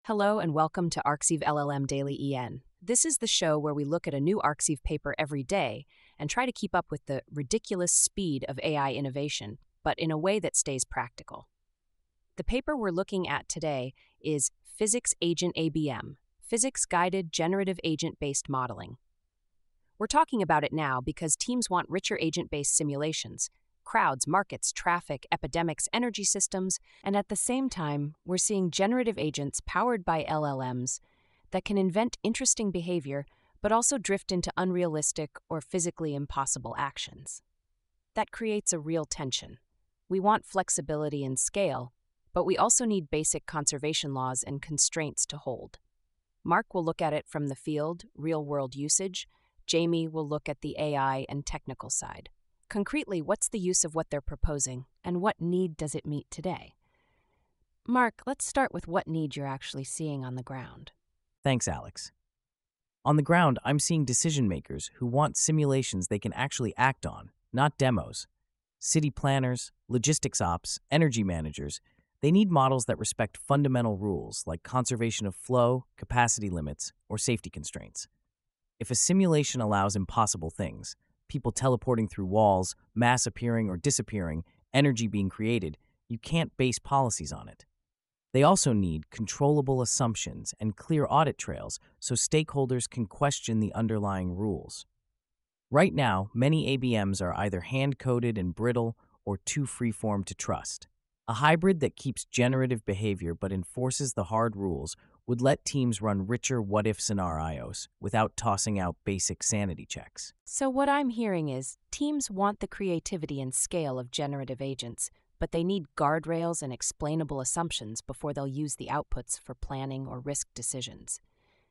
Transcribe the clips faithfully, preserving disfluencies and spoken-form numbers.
Hello and welcome to ArcSieve L L M Daily E N. This is the show where we look at a new ArcSieve paper every day and try to keep up with the ridiculous speed of A I innovation, but in a way that stays practical. The paper we're looking at today is Physics Agent A B M, Physics Guided Generative Agent-Based Modeling. We're talking about it now because teams want richer agent-based simulations, crowds, markets, traffic, epidemics, energy systems, and at the same time, we're seeing generative agents powered by L L Ms that can invent interesting behavior but also drift into unrealistic or physically impossible actions. That creates a real tension. We want flexibility and scale, but we also need basic conservation laws and constraints to hold. Mark will look at it from the field, real-world usage. Jamie will look at the A I and technical side. Concretely, what's the use of what they're proposing, and what need does it meet today? Mark, let's start with what need you're actually seeing on the ground. Thanks, Alex. On the ground, I'm seeing decision makers who want simulations they can actually act on, not demos. City planners, logistics ops, energy managers, they need models that respect fundamental rules like conservation of flow, capacity limits, or safety constraints. If a simulation allows impossible things, people teleporting through walls, mass appearing or disappearing, energy being created, you can't base policies on it. They also need controllable assumptions and clear audit trails so stakeholders can question the underlying rules. Right now, many A B Ms are either hand-coded and brittle or too freeform to trust. A hybrid that keeps generative behavior but enforces the hard rules would let teams run richer what-if scenarios without tossing out basic sanity checks. So what I'm hearing is teams want the creativity and scale of generative agents, but they need guardrails and explainable assumptions before they'll use the outputs for planning or risk decisions.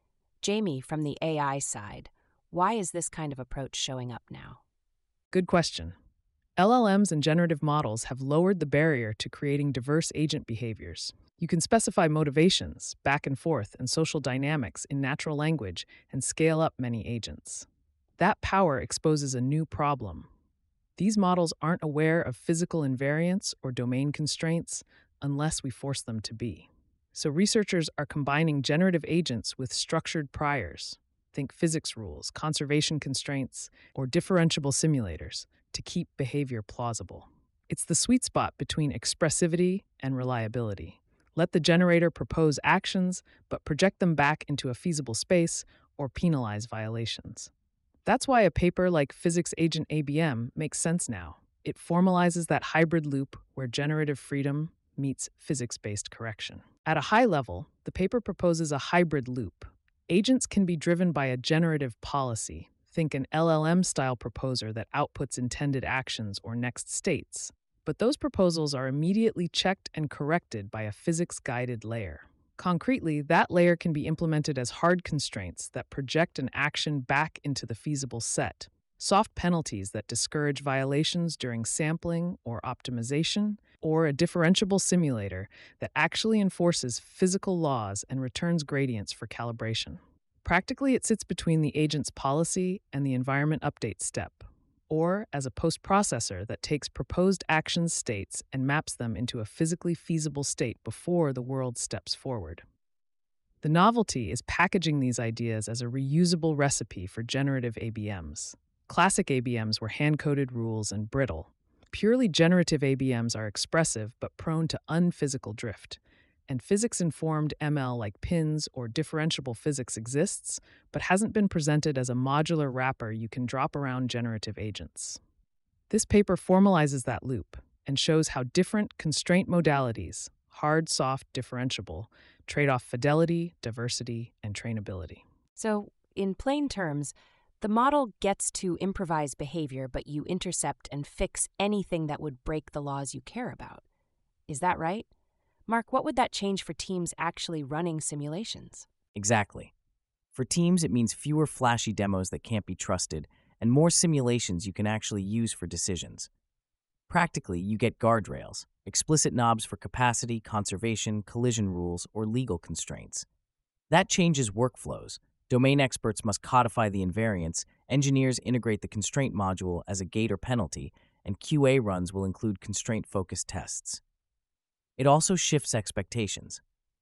Jamie, from the A I side, why is this kind of approach showing up now? Good question. L L Ms and generative models have lowered the barrier to creating diverse agent behaviors. You can specify motivations, back and forth, and social dynamics in natural language and scale up many agents. That power exposes a new problem. These models aren't aware of physical invariants or domain constraints unless we force them to be. So researchers are combining generative agents with structured priors, think physics rules, conservation constraints, or differentiable simulators, to keep behavior plausible. It's the sweet spot between expressivity and reliability. Let the generator propose actions, but project them back into a feasible space or penalize violations. That's why a paper like Physics Agent A B M makes sense now. It formalizes that hybrid loop where generative freedom meets physics-based correction. At a high level, the paper proposes a hybrid loop. Agents can be driven by a generative policy. Think an L L M-style proposer that outputs intended actions or next states. But those proposals are immediately checked and corrected by a physics-guided layer. Concretely, that layer can be implemented as hard constraints that project an action back into the feasible set, soft penalties that discourage violations during sampling or optimization, or a differentiable simulator that actually enforces physical laws and returns gradients for calibration. Practically, it sits between the agent's policy and the environment update step, or as a post-processor that takes proposed action states and maps them into a physically feasible state before the world steps forward. The novelty is packaging these ideas as a reusable recipe for generative A B Ms. Classic A B Ms were hand-coded rules and brittle. Purely generative A B Ms are expressive but prone to unphysical drift. And physics-informed M L like pins or differentiable physics exists, but hasn't been presented as a modular wrapper you can drop around generative agents. This paper formalizes that loop and shows how different constraint modalities, hard, soft, differentiable, trade off fidelity, diversity, and trainability. So, in plain terms, the model gets to improvise behavior, but you intercept and fix anything that would break the laws you care about. Is that right? Mark, what would that change for teams actually running simulations? Exactly. For teams, it means fewer flashy demos that can't be trusted and more simulations you can actually use for decisions. Practically, you get guardrails, explicit knobs for capacity, conservation, collision rules, or legal constraints. That changes workflows. Domain experts must codify the invariants, engineers integrate the constraint module as a gate or penalty, and Q A runs will include constraint-focused tests. It also shifts expectations.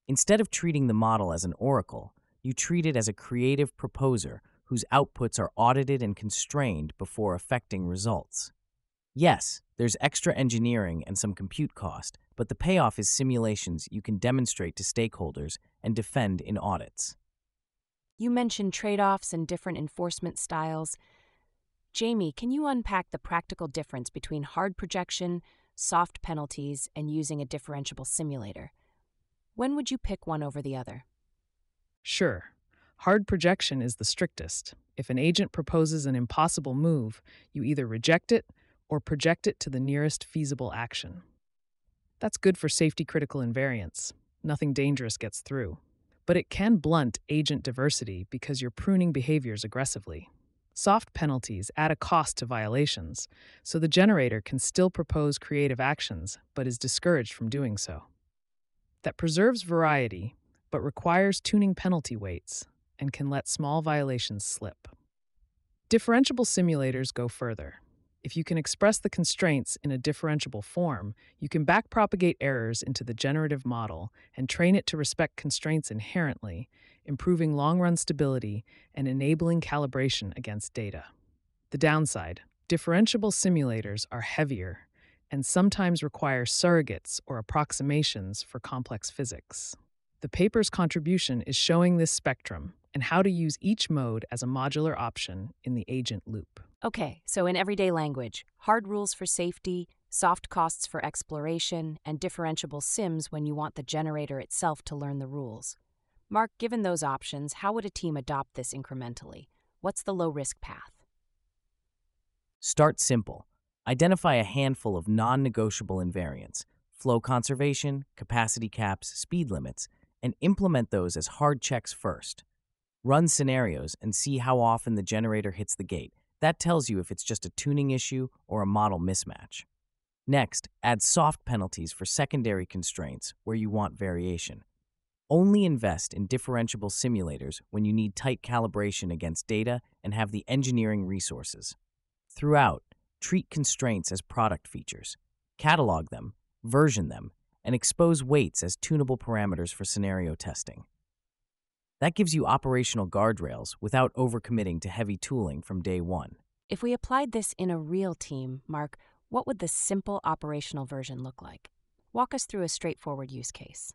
Instead of treating the model as an oracle, you treat it as a creative proposer whose outputs are audited and constrained before affecting results. Yes, there's extra engineering and some compute cost, but the payoff is simulations you can demonstrate to stakeholders and defend in audits. You mentioned trade-offs and different enforcement styles. Jamie, can you unpack the practical difference between hard projection, soft penalties, and using a differentiable simulator? When would you pick one over the other? Sure. Hard projection is the strictest. If an agent proposes an impossible move, you either reject it or project it to the nearest feasible action. That's good for safety-critical invariants. Nothing dangerous gets through. But it can blunt agent diversity because you're pruning behaviors aggressively. Soft penalties add a cost to violations, so the generator can still propose creative actions but is discouraged from doing so. That preserves variety, but requires tuning penalty weights and can let small violations slip. Differentiable simulators go further. If you can express the constraints in a differentiable form, you can backpropagate errors into the generative model and train it to respect constraints inherently, improving long-run stability and enabling calibration against data. The downside: differentiable simulators are heavier and sometimes require surrogates or approximations for complex physics. The paper's contribution is showing this spectrum and how to use each mode as a modular option in the agent loop. Okay, so in everyday language, hard rules for safety, soft costs for exploration, and differentiable sims when you want the generator itself to learn the rules. Mark, given those options, how would a team adopt this incrementally? What's the low-risk path? Start simple. Identify a handful of non-negotiable invariants, flow conservation, capacity caps, speed limits, and implement those as hard checks first. Run scenarios and see how often the generator hits the gate. That tells you if it's just a tuning issue or a model mismatch. Next, add soft penalties for secondary constraints where you want variation. Only invest in differentiable simulators when you need tight calibration against data and have the engineering resources. Throughout, treat constraints as product features. Catalog them, version them, and expose weights as tunable parameters for scenario testing. That gives you operational guardrails without overcommitting to heavy tooling from day one. If we applied this in a real team, Mark, what would the simple operational version look like? Walk us through a straightforward use case.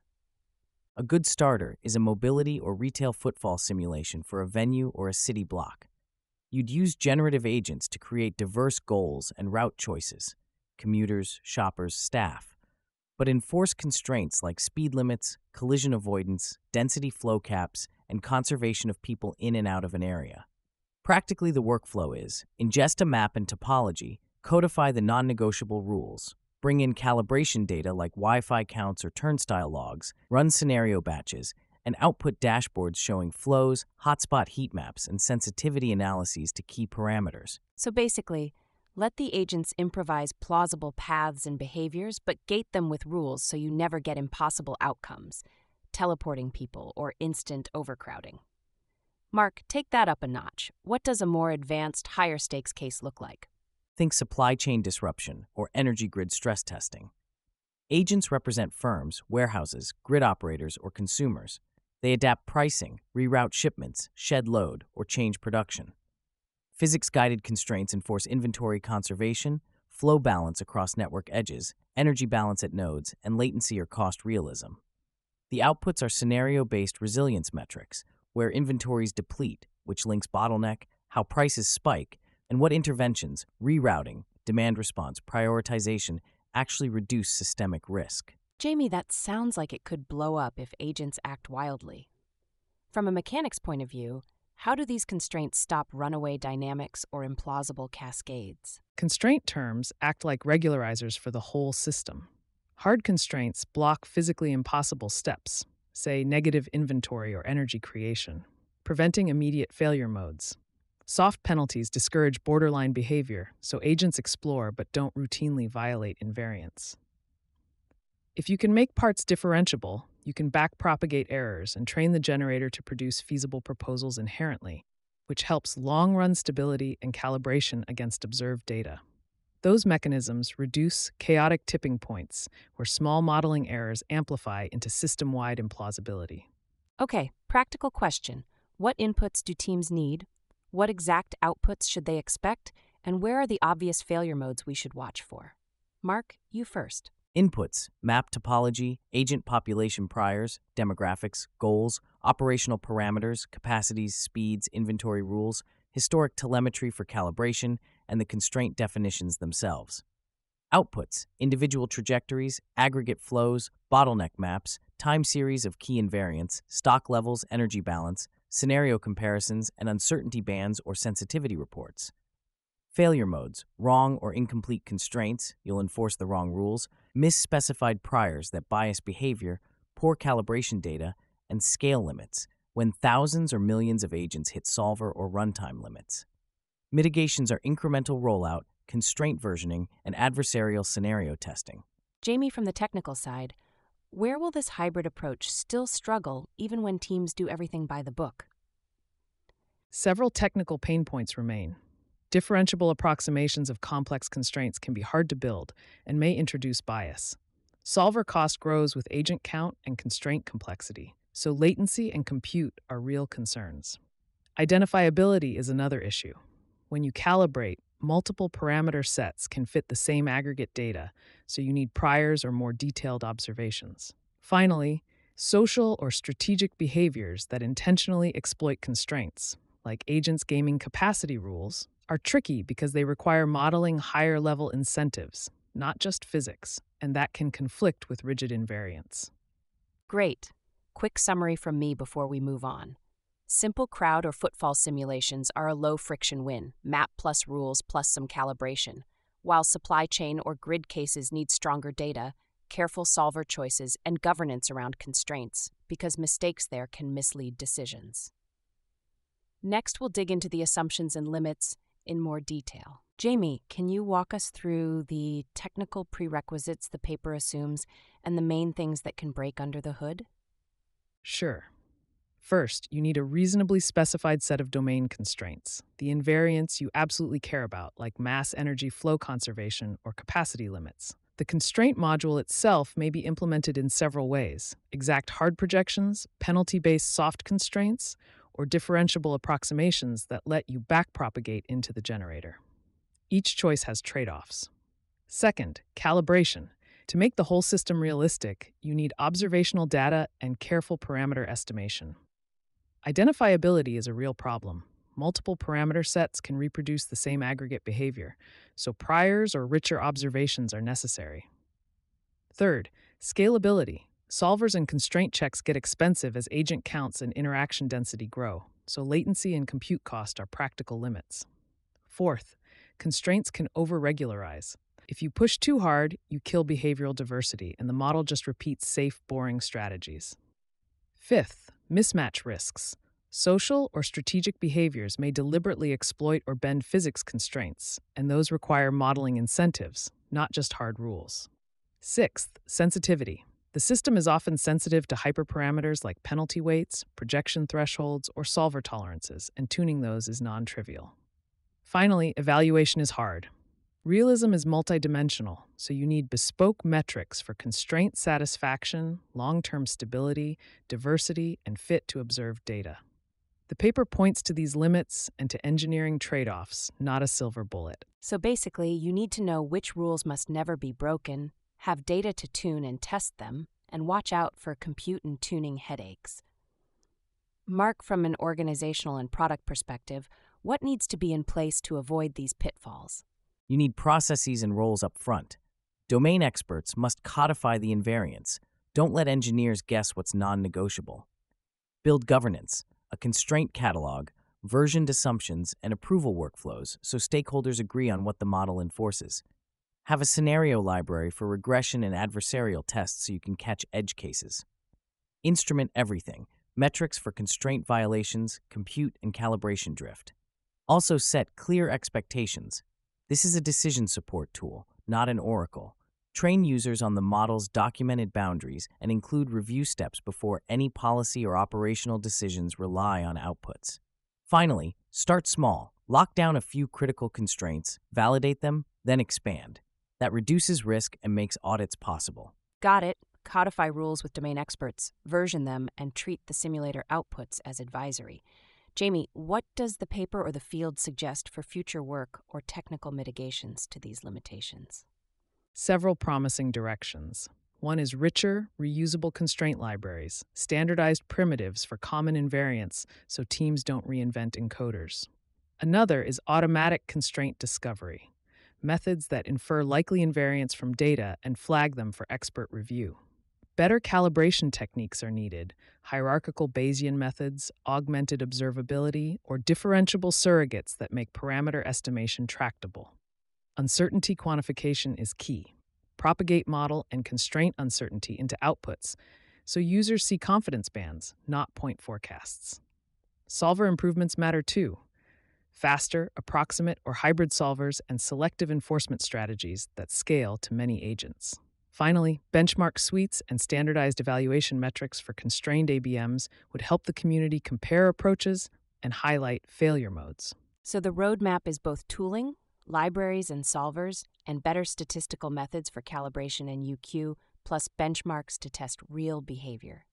A good starter is a mobility or retail footfall simulation for a venue or a city block. You'd use generative agents to create diverse goals and route choices, commuters, shoppers, staff, but enforce constraints like speed limits, collision avoidance, density flow caps, and conservation of people in and out of an area. Practically, the workflow is: ingest a map and topology, codify the non-negotiable rules, bring in calibration data like Wi-Fi counts or turnstile logs, run scenario batches, and output dashboards showing flows, hotspot heat maps, and sensitivity analyses to key parameters. So basically, let the agents improvise plausible paths and behaviors, but gate them with rules so you never get impossible outcomes, teleporting people or instant overcrowding. Mark, take that up a notch. What does a more advanced, higher stakes case look like? Think supply chain disruption or energy grid stress testing. Agents represent firms, warehouses, grid operators, or consumers. They adapt pricing, reroute shipments, shed load, or change production. Physics-guided constraints enforce inventory conservation, flow balance across network edges, energy balance at nodes, and latency or cost realism. The outputs are scenario-based resilience metrics, where inventories deplete, which links bottleneck, how prices spike, and what interventions, rerouting, demand response, prioritization actually reduce systemic risk. Jamie, that sounds like it could blow up if agents act wildly. From a mechanics point of view, how do these constraints stop runaway dynamics or implausible cascades? Constraint terms act like regularizers for the whole system. Hard constraints block physically impossible steps, say negative inventory or energy creation, preventing immediate failure modes. Soft penalties discourage borderline behavior, so agents explore but don't routinely violate invariants. If you can make parts differentiable, you can backpropagate errors and train the generator to produce feasible proposals inherently, which helps long-run stability and calibration against observed data. Those mechanisms reduce chaotic tipping points where small modeling errors amplify into system-wide implausibility. Okay, practical question. What inputs do teams need? What exact outputs should they expect? And where are the obvious failure modes we should watch for? Mark, you first. Inputs: map topology, agent population priors, demographics, goals, operational parameters, capacities, speeds, inventory rules, historic telemetry for calibration, and the constraint definitions themselves. Outputs: individual trajectories, aggregate flows, bottleneck maps, time series of key invariants, stock levels, energy balance, scenario comparisons, and uncertainty bands or sensitivity reports. Failure modes: wrong or incomplete constraints, you'll enforce the wrong rules, misspecified priors that bias behavior, poor calibration data, and scale limits, when thousands or millions of agents hit solver or runtime limits. Mitigations are incremental rollout, constraint versioning, and adversarial scenario testing. Jamie, from the technical side, where will this hybrid approach still struggle even when teams do everything by the book? Several technical pain points remain. Differentiable approximations of complex constraints can be hard to build and may introduce bias. Solver cost grows with agent count and constraint complexity, so latency and compute are real concerns. Identifiability is another issue. When you calibrate, multiple parameter sets can fit the same aggregate data, so you need priors or more detailed observations. Finally, social or strategic behaviors that intentionally exploit constraints, like agents gaming capacity rules, are tricky because they require modeling higher-level incentives, not just physics, and that can conflict with rigid invariants. Great. Quick summary from me before we move on. Simple crowd or footfall simulations are a low-friction win, map plus rules plus some calibration, while supply chain or grid cases need stronger data, careful solver choices, and governance around constraints, because mistakes there can mislead decisions. Next, we'll dig into the assumptions and limits in more detail. Jamie, can you walk us through the technical prerequisites the paper assumes and the main things that can break under the hood? Sure. First, you need a reasonably specified set of domain constraints, the invariants you absolutely care about, like mass energy flow conservation or capacity limits. The constraint module itself may be implemented in several ways: exact hard projections, penalty-based soft constraints, or differentiable approximations that let you backpropagate into the generator. Each choice has trade-offs. Second, calibration. To make the whole system realistic, you need observational data and careful parameter estimation. Identifiability is a real problem. Multiple parameter sets can reproduce the same aggregate behavior, so priors or richer observations are necessary. Third, scalability. Solvers and constraint checks get expensive as agent counts and interaction density grow, so latency and compute cost are practical limits. Fourth, constraints can over-regularize. If you push too hard, you kill behavioral diversity, and the model just repeats safe, boring strategies. Fifth, mismatch risks. Social or strategic behaviors may deliberately exploit or bend physics constraints, and those require modeling incentives, not just hard rules. Sixth, sensitivity. The system is often sensitive to hyperparameters like penalty weights, projection thresholds, or solver tolerances, and tuning those is non-trivial. Finally, evaluation is hard. Realism is multidimensional, so you need bespoke metrics for constraint satisfaction, long-term stability, diversity, and fit to observed data. The paper points to these limits and to engineering trade-offs, not a silver bullet. So basically, you need to know which rules must never be broken, have data to tune and test them, and watch out for compute and tuning headaches. Mark, from an organizational and product perspective, what needs to be in place to avoid these pitfalls? You need processes and roles up front. Domain experts must codify the invariants. Don't let engineers guess what's non-negotiable. Build governance, a constraint catalog, versioned assumptions, and approval workflows so stakeholders agree on what the model enforces. Have a scenario library for regression and adversarial tests so you can catch edge cases. Instrument everything, metrics for constraint violations, compute, and calibration drift. Also set clear expectations. This is a decision support tool, not an oracle. Train users on the model's documented boundaries and include review steps before any policy or operational decisions rely on outputs. Finally, start small. Lock down a few critical constraints, validate them, then expand. That reduces risk and makes audits possible. Got it. Codify rules with domain experts, version them, and treat the simulator outputs as advisory. Jamie, what does the paper or the field suggest for future work or technical mitigations to these limitations? Several promising directions. One is richer, reusable constraint libraries, standardized primitives for common invariants so teams don't reinvent encoders. Another is automatic constraint discovery, methods that infer likely invariants from data and flag them for expert review. Better calibration techniques are needed, hierarchical Bayesian methods, augmented observability, or differentiable surrogates that make parameter estimation tractable. Uncertainty quantification is key. Propagate model and constraint uncertainty into outputs so users see confidence bands, not point forecasts. Solver improvements matter too. Faster, approximate, or hybrid solvers and selective enforcement strategies that scale to many agents. Finally, benchmark suites and standardized evaluation metrics for constrained A B Ms would help the community compare approaches and highlight failure modes. So the roadmap is both tooling, libraries and solvers, and better statistical methods for calibration and U Q, plus benchmarks to test real behavior.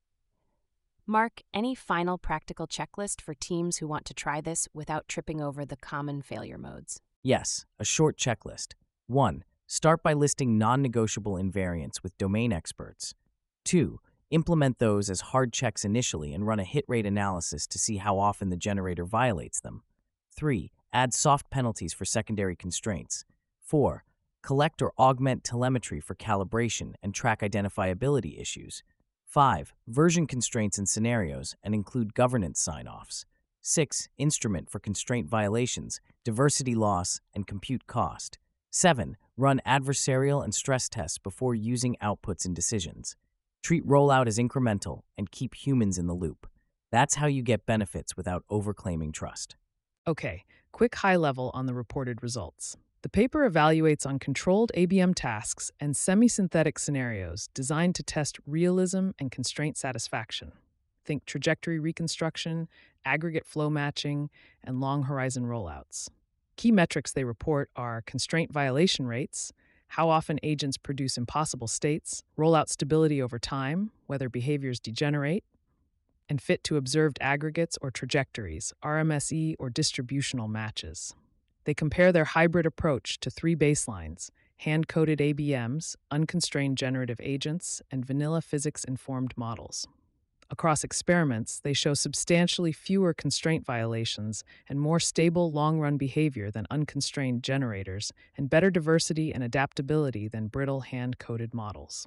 Mark, any final practical checklist for teams who want to try this without tripping over the common failure modes? Yes, a short checklist. one. Start by listing non-negotiable invariants with domain experts. two. Implement those as hard checks initially and run a hit rate analysis to see how often the generator violates them. three. Add soft penalties for secondary constraints. four. Collect or augment telemetry for calibration and track identifiability issues. five. Version constraints and scenarios and include governance sign-offs. six. Instrument for constraint violations, diversity loss, and compute cost. seven. Run adversarial and stress tests before using outputs in decisions. Treat rollout as incremental and keep humans in the loop. That's how you get benefits without overclaiming trust. Okay, quick high level on the reported results. The paper evaluates on controlled A B M tasks and semi-synthetic scenarios designed to test realism and constraint satisfaction. Think trajectory reconstruction, aggregate flow matching, and long horizon rollouts. Key metrics they report are constraint violation rates, how often agents produce impossible states, rollout stability over time, whether behaviors degenerate, and fit to observed aggregates or trajectories, R M S E or distributional matches. They compare their hybrid approach to three baselines: hand-coded A B Ms, unconstrained generative agents, and vanilla physics-informed models. Across experiments, they show substantially fewer constraint violations and more stable long-run behavior than unconstrained generators, and better diversity and adaptability than brittle hand-coded models.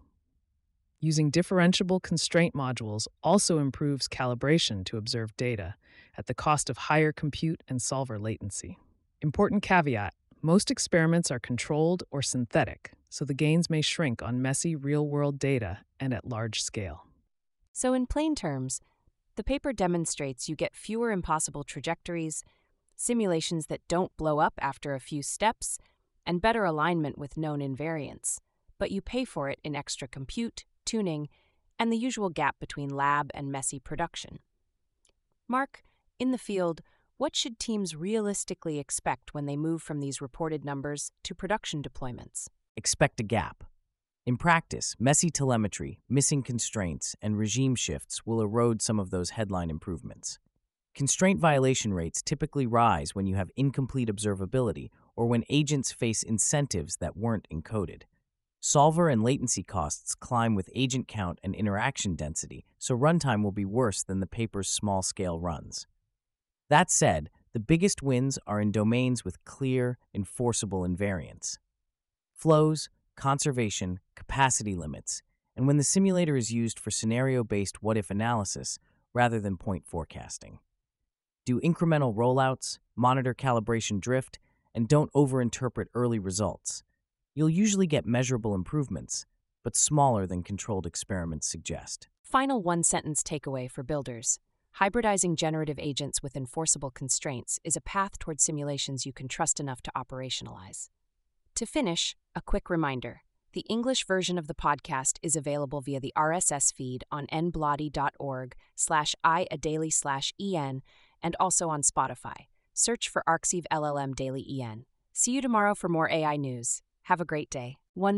Using differentiable constraint modules also improves calibration to observed data, at the cost of higher compute and solver latency. Important caveat: most experiments are controlled or synthetic, so the gains may shrink on messy real-world data and at large scale. So in plain terms, the paper demonstrates you get fewer impossible trajectories, simulations that don't blow up after a few steps, and better alignment with known invariants, but you pay for it in extra compute, tuning, and the usual gap between lab and messy production. Mark, in the field, what should teams realistically expect when they move from these reported numbers to production deployments? Expect a gap. In practice, messy telemetry, missing constraints, and regime shifts will erode some of those headline improvements. Constraint violation rates typically rise when you have incomplete observability or when agents face incentives that weren't encoded. Solver and latency costs climb with agent count and interaction density, so runtime will be worse than the paper's small-scale runs. That said, the biggest wins are in domains with clear, enforceable invariants. Flows, conservation, capacity limits, and when the simulator is used for scenario-based what-if analysis rather than point forecasting. Do incremental rollouts, monitor calibration drift, and don't overinterpret early results. You'll usually get measurable improvements, but smaller than controlled experiments suggest. Final one-sentence takeaway for builders. Hybridizing generative agents with enforceable constraints is a path toward simulations you can trust enough to operationalize. To finish, a quick reminder. The English version of the podcast is available via the R S S feed on nblotty.org slash iadaily slash en and also on Spotify. Search for Arxiv L L M Daily E N. See you tomorrow for more A I news. Have a great day. One